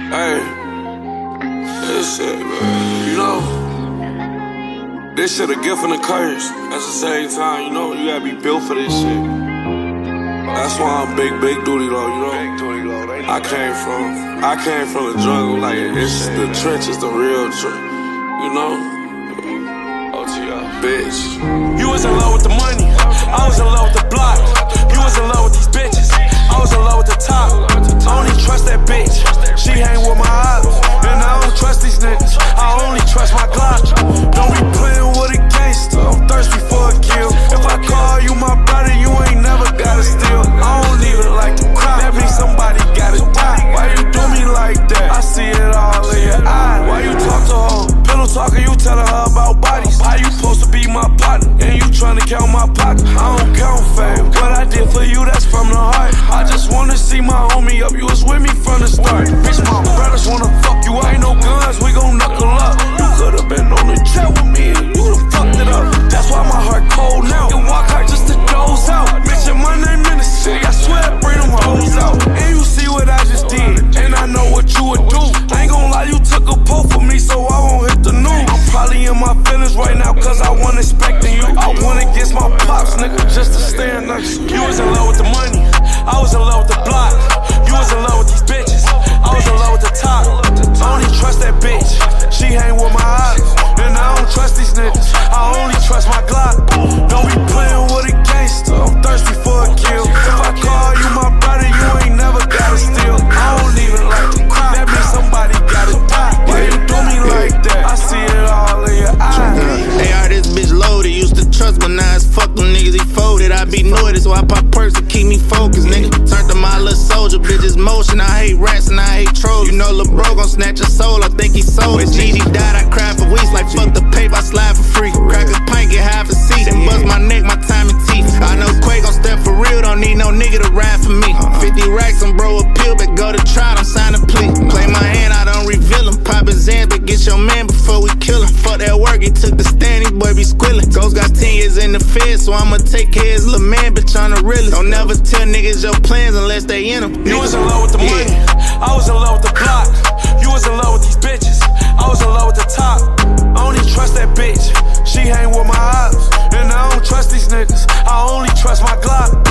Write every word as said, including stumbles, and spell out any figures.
Hey, this shit, man, you know, this shit a gift and a curse at the same time, you know, you gotta be built for this shit. That's why I'm big, big duty though, you know. I came from, I came from the jungle, like, it's the trenches, the real trench, you know. O T R, bitch. You was in love with the money, I was in love with the block. You was in love with these bitches, I was in love with the top. I only trust that bitch, she hang with my eyes. And I don't trust these niggas, I only trust my Glock. Don't be playing with a gangster, I'm thirsty for a kill. If I call you my brother, you ain't never gotta steal. I don't even like to cry, that means somebody gotta die. Why you do me like that? I see it all in your eyes. Why you talk to her? Pillow talking, you telling her about bodies. How you supposed to be my partner, and you tryna count my pocket? I don't count fame, what I did for you, that's from the heart. I just wanna see my homie up, you was with me from the start. Bitch, my brothers wanna fuck you, I ain't no guns, we gon' knuckle up. You could've been on the jet with me, and you done fucked it up. That's why my heart cold now, and walk hard just to doze out. Mention my name in the city, I swear I bring them hoes out. And you see what I just did, and I know what you would do. I ain't gon' lie, you took a pull for me, so I won't hit the news. I'm probably in my feelings right now, cause I wasn't expecting you. I went against my pops, nigga, just to stand next to you. You was in love with the money, I was in love with the block. You was in love with these bitches, I was in love with the top. I only trust that bitch, she hang with my eyes. And I don't trust these niggas, I only trust my Glock. Don't be playing with a gangster, I'm thirsty for a kill. If I call you my brother, you ain't never gotta steal. I don't even like to cry, that means somebody gotta die. Why you do me like that? I see it all in your eyes. A R, this bitch loaded, used to trust, but now it's fuck them niggas, he folded. I be noted, so I pop perks to keep me focused, nigga. Turned to my little soldier, bitches motion. I hate rats and I hate trolls. You know Lil' bro gon' snatch your soul, I think he sold it. G D died, I cried for weeks, like fuck the paper, I slide for free. Crack a pint, get half a seat, and bust my neck, my time and teeth. I know Quake gon' step for real, don't need no nigga to ride for me. fifty racks, I'm bro appeal, but go to trial, don't sign a plea. Play my hand, I don't reveal him. Pop his hands, but get your man before we kill him. Fuck that work, he took the stand, these boy be squilling. Ghost got ten years in the fed, so I'ma take care of his little man, bitch, on the realest. Don't never tell niggas your plans unless they in them. You was in love with the money, I was in love with the block. You was in love with these bitches, I was in love with the top. I only trust that bitch, she hang with my eyes. And I don't trust these niggas, I only trust my Glock.